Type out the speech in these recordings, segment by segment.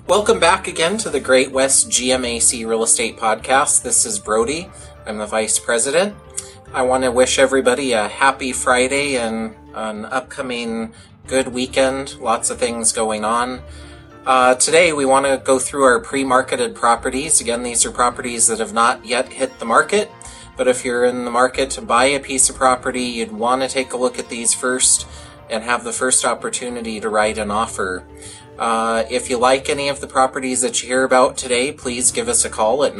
Welcome back again to the Great West GMAC Real Estate Podcast. This is Brody. I'm the Vice President. I want to wish everybody a happy Friday and an upcoming good weekend. Lots of things going on. Today we want to go through our pre-marketed properties. Again, these are properties that have not yet hit the market, but if you're in the market to buy a piece of property, you'd want to take a look at these first and have the first opportunity to write an offer. If you like any of the properties that you hear about today, please give us a call at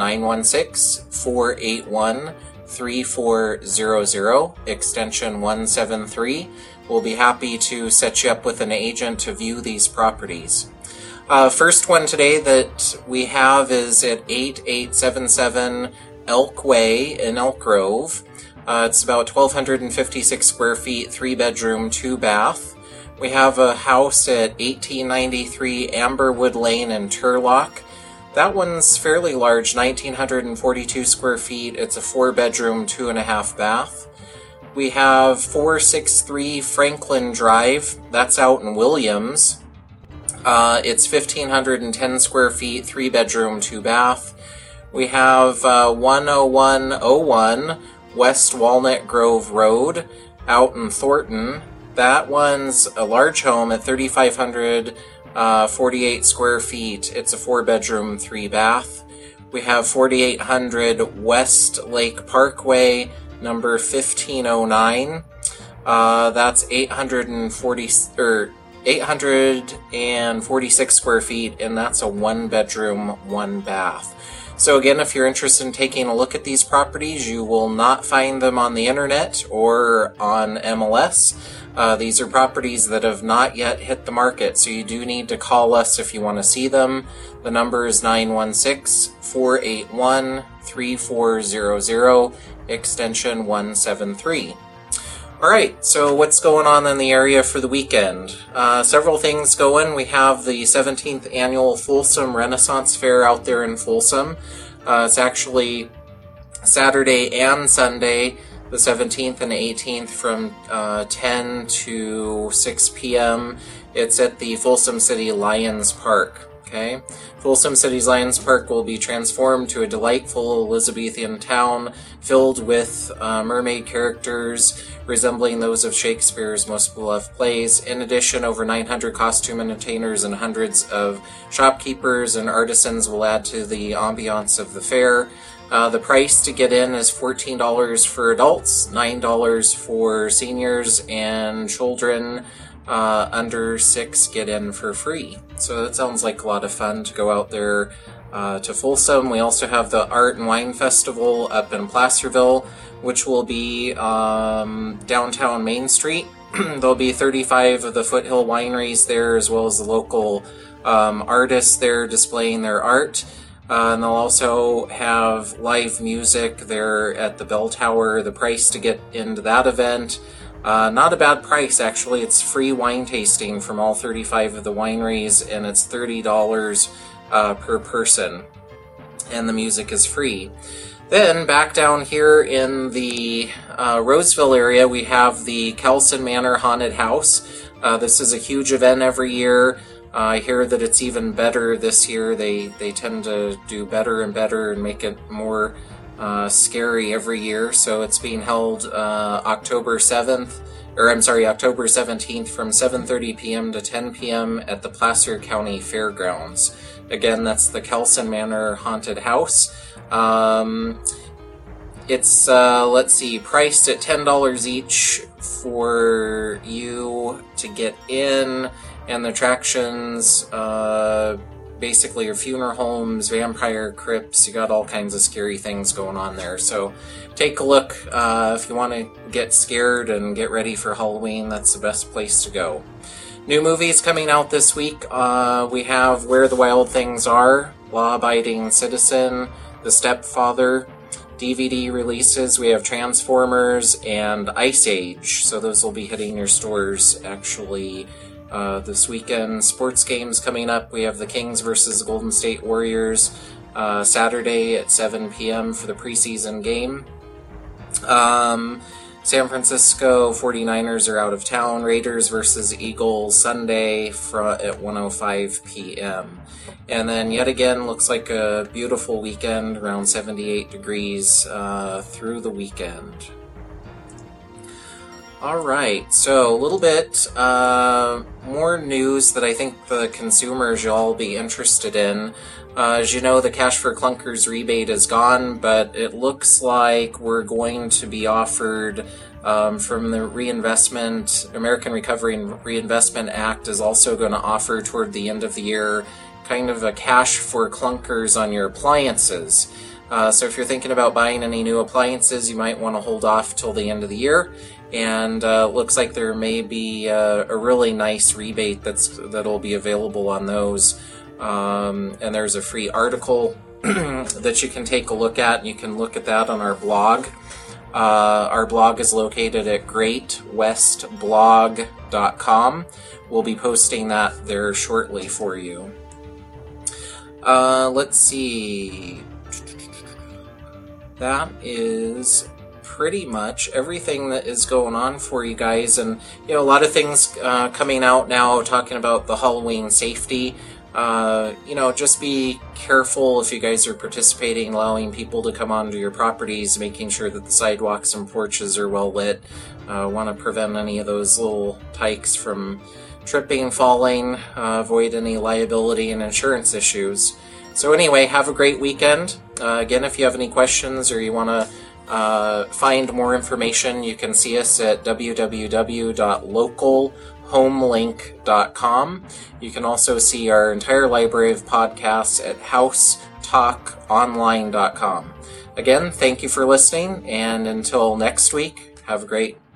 916-481-3400, extension 173. We'll be happy to set you up with an agent to view these properties. First one today that we have is at 8877 Elk Way in Elk Grove. It's about 1,256 square feet, 3-bedroom, 2-bath. We have a house at 1893 Amberwood Lane in Turlock. That one's fairly large, 1,942 square feet. It's a 4-bedroom, 2.5 bath. We have 463 Franklin Drive. That's out in Williams. It's 1,510 square feet, 3-bedroom, 2-bath. We have 10101 West Walnut Grove Road out in Thornton. That one's a large home at 3,548 square feet. It's a 4-bedroom, 3-bath. We have 4,800 West Lake Parkway, number 1509. That's 846 square feet, and that's a 1-bedroom, 1-bath. So again, if you're interested in taking a look at these properties, you will not find them on the internet or on MLS. These are properties that have not yet hit the market, so you do need to call us if you want to see them. The number is 916-481-3400, extension 173. Alright, so what's going on in the area for the weekend? Several things going. We have the 17th annual Folsom Renaissance Fair out there in Folsom. It's actually Saturday and Sunday, the 17th and 18th, from 10 to 6 p.m. It's at the Folsom City Lions Park. Okay, Folsom City's Lions Park will be transformed to a delightful Elizabethan town filled with mermaid characters resembling those of Shakespeare's most beloved plays. In addition, over 900 costume entertainers and hundreds of shopkeepers and artisans will add to the ambiance of the fair. The price to get in is $14 for adults, $9 for seniors, and children under 6 get in for free. So that sounds like a lot of fun to go out there to Folsom. We also have the Art and Wine Festival up in Placerville, which will be downtown Main Street. There'll be 35 of the Foothill wineries there, as well as the local artists there displaying their art. And they'll also have live music there at the Bell Tower. The price to get into that event, not a bad price actually. It's free wine tasting from all 35 of the wineries, and it's $30 per person, and the music is free. Then back down here in the Roseville area, we have the Kelson Manor Haunted House. This is a huge event every year. I hear that it's even better this year. They tend to do better and better and make it more scary every year. So it's being held October 17th from 7:30 p.m. to 10 p.m. at the Placer County Fairgrounds. Again, that's the Kelson Manor Haunted House. It's, priced at $10 each for you to get in, and the attractions, basically your funeral homes, vampire crypts, you got all kinds of scary things going on there. So take a look if you want to get scared and get ready for Halloween. That's the best place to go. New movies coming out this week. We have Where the Wild Things Are, Law Abiding Citizen, The Stepfather. DVD releases, we have Transformers and Ice Age. So those will be hitting your stores actually this weekend. Sports games coming up. We have the Kings versus Golden State Warriors Saturday at 7 p.m. for the preseason game. San Francisco 49ers are out of town. Raiders versus Eagles Sunday at 1:05 p.m. And then yet again, looks like a beautiful weekend, around 78 degrees through the weekend. All right, so a little bit more news that I think the consumers will all be interested in. As you know, the Cash for Clunkers rebate is gone, but it looks like we're going to be offered from the American Recovery and Reinvestment Act is also going to offer toward the end of the year kind of a Cash for Clunkers on your appliances. So if you're thinking about buying any new appliances, you might want to hold off till the end of the year. And looks like there may be a really nice rebate that'll be available on those. And there's a free article that you can take a look at. You can look at that on our blog. Our blog is located at greatwestblog.com. We'll be posting that there shortly for you. Let's see. That is pretty much everything that is going on for you guys, and a lot of things coming out now talking about the Halloween safety. Just be careful if you guys are participating, allowing people to come onto your properties, making sure that the sidewalks and porches are well lit. Want to prevent any of those little tykes from tripping, falling, avoid any liability and insurance issues. So anyway, have a great weekend. Again, if you have any questions or you want to find more information, you can see us at www.localhomelink.com. You can also see our entire library of podcasts at housetalkonline.com. Again, thank you for listening, and until next week, have a great